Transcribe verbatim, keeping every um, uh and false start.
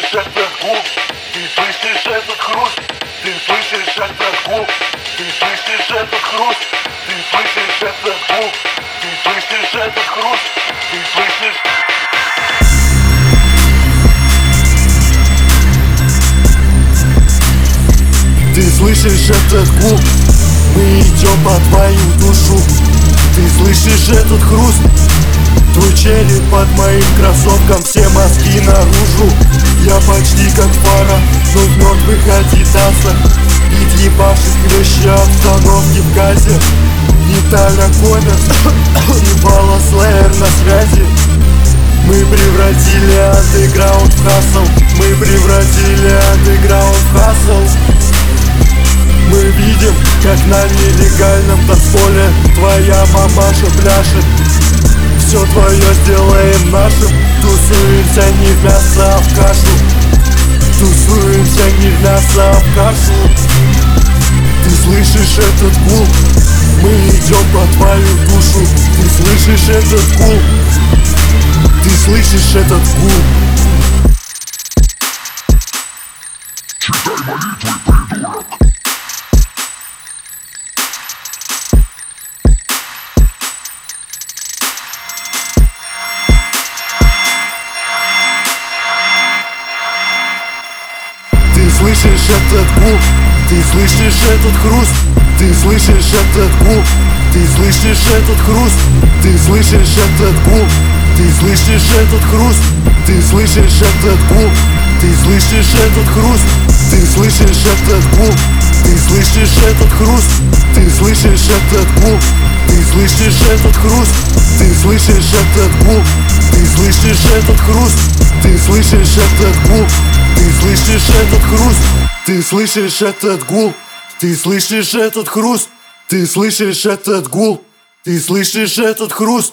слышишь этот гул, ты слышишь этот хруст, ты слышишь этот гул, ты слышишь этот хруст, ты слышишь этот гул, ты слышишь этот хруст, ты слышишь. Ты слышишь этот гул, мы идем по твою душу. Ты слышишь этот хруст, твой череп под моим кроссовком, все мозги наружу. Я почти как фара, но в мертвых адидасах. Ведь ебашит клещи обстановки в газе. Виталя Коммерс и Вала Слэйр на связи. Мы превратили андеграунд в хасл. Мы превратили андеграунд в хасл. Мы видим, как на нелегальном танцполе твоя мамаша пляшет. Все твое сделаем нашим. Тусуемся не в мясо, а в кашу. Тусуемся не в мясо, а в кашу. Ты слышишь этот гул? Мы идем по твою душу. Ты слышишь этот гул? Ты слышишь этот гул? Читай молитвы, придурок. Ты слышишь этот гул? Ты слышишь этот хруст? Ты слышишь этот гул? Ты слышишь этот хруст? Ты слышишь этот гул? Ты слышишь этот хруст? Ты слышишь этот гул? Ты слышишь этот хруст? Ты слышишь этот гул? Ты слышишь этот хруст? Ты слышишь этот гул? Ты слышишь этот хруст? Ты слышишь этот гул? Ты слышишь этот хруст? Ты слышишь этот гул? Ты слышишь этот хруст? Ты слышишь этот гул? Ты слышишь этот хруст? Ты слышишь этот гул? Ты слышишь этот хруст?